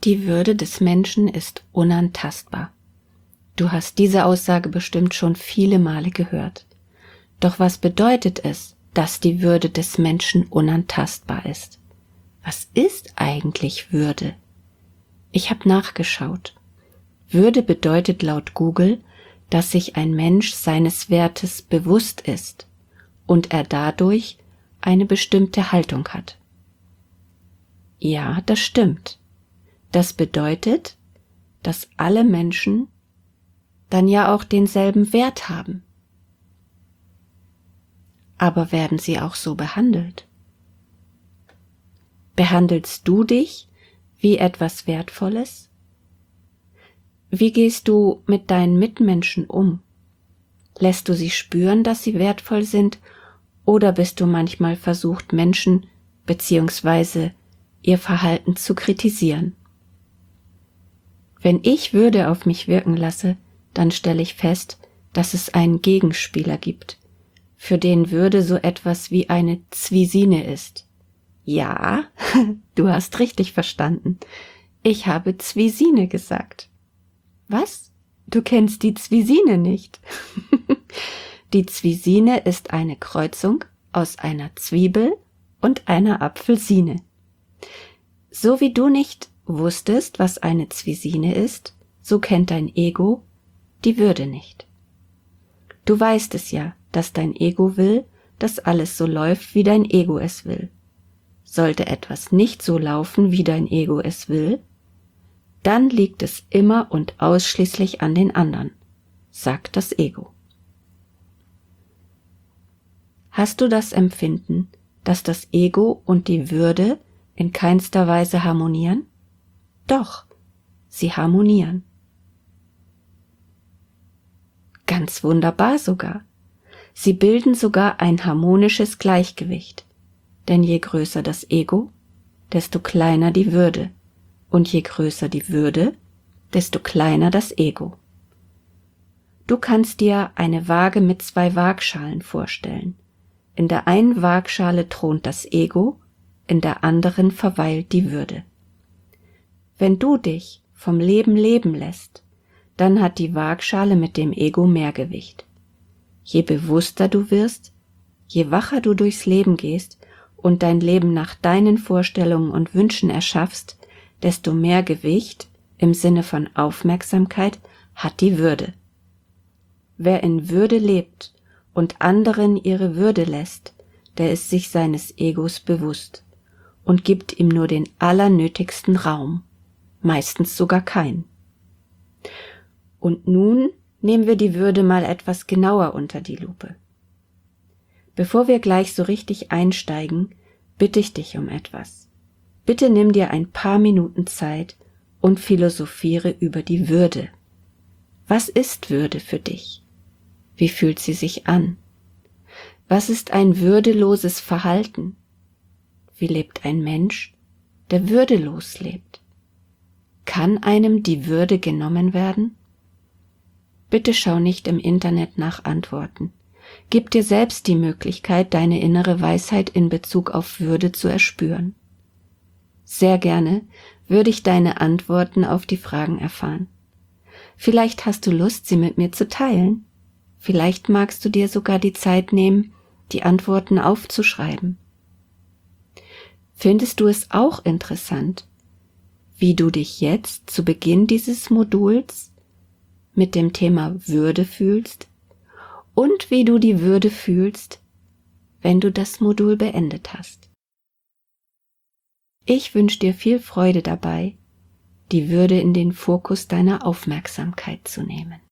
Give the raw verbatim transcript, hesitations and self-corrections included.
Die Würde des Menschen ist unantastbar. Du hast diese Aussage bestimmt schon viele Male gehört. Doch was bedeutet es, dass die Würde des Menschen unantastbar ist? Was ist eigentlich Würde? Ich habe nachgeschaut. Würde bedeutet laut Google, dass sich ein Mensch seines Wertes bewusst ist und er dadurch eine bestimmte Haltung hat. Ja, das stimmt. Das bedeutet, dass alle Menschen dann ja auch denselben Wert haben. Aber werden sie auch so behandelt? Behandelst du dich wie etwas Wertvolles? Wie gehst du mit deinen Mitmenschen um? Lässt du sie spüren, dass sie wertvoll sind, oder bist du manchmal versucht, Menschen bzw. ihr Verhalten zu kritisieren? Wenn ich Würde auf mich wirken lasse, dann stelle ich fest, dass es einen Gegenspieler gibt, für den Würde so etwas wie eine Zwisine ist. Ja, du hast richtig verstanden. Ich habe Zwisine gesagt. Was? Du kennst die Zwisine nicht? Die Zwisine ist eine Kreuzung aus einer Zwiebel und einer Apfelsine. So wie du nicht wusstest, was eine Zwisine ist, so kennt dein Ego die Würde nicht. Du weißt es ja, dass dein Ego will, dass alles so läuft, wie dein Ego es will. Sollte etwas nicht so laufen, wie dein Ego es will, dann liegt es immer und ausschließlich an den anderen, sagt das Ego. Hast du das Empfinden, dass das Ego und die Würde in keinster Weise harmonieren? Doch, sie harmonieren. Ganz wunderbar sogar. Sie bilden sogar ein harmonisches Gleichgewicht. Denn je größer das Ego, desto kleiner die Würde. Und je größer die Würde, desto kleiner das Ego. Du kannst dir eine Waage mit zwei Waagschalen vorstellen. In der einen Waagschale thront das Ego, in der anderen verweilt die Würde. Wenn du dich vom Leben leben lässt, dann hat die Waagschale mit dem Ego mehr Gewicht. Je bewusster du wirst, je wacher du durchs Leben gehst und dein Leben nach deinen Vorstellungen und Wünschen erschaffst, desto mehr Gewicht im Sinne von Aufmerksamkeit hat die Würde. Wer in Würde lebt und anderen ihre Würde lässt, der ist sich seines Egos bewusst und gibt ihm nur den allernötigsten Raum, meistens sogar keinen. Und nun nehmen wir die Würde mal etwas genauer unter die Lupe. Bevor wir gleich so richtig einsteigen, bitte ich dich um etwas. Bitte nimm dir ein paar Minuten Zeit und philosophiere über die Würde. Was ist Würde für dich? Wie fühlt sie sich an? Was ist ein würdeloses Verhalten? Wie lebt ein Mensch, der würdelos lebt? Kann einem die Würde genommen werden? Bitte schau nicht im Internet nach Antworten. Gib dir selbst die Möglichkeit, deine innere Weisheit in Bezug auf Würde zu erspüren. Sehr gerne würde ich deine Antworten auf die Fragen erfahren. Vielleicht hast du Lust, sie mit mir zu teilen. Vielleicht magst du dir sogar die Zeit nehmen, die Antworten aufzuschreiben. Findest du es auch interessant, wie du dich jetzt zu Beginn dieses Moduls mit dem Thema Würde fühlst und wie du die Würde fühlst, wenn du das Modul beendet hast? Ich wünsche dir viel Freude dabei, die Würde in den Fokus deiner Aufmerksamkeit zu nehmen.